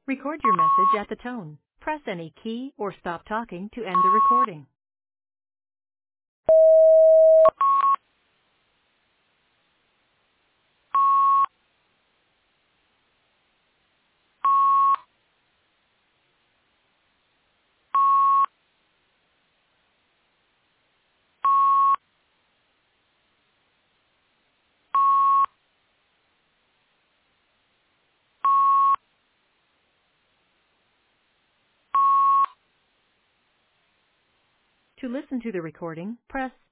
Record your message at the tone. Press any key or stop talking to end the recording. To listen to the recording, press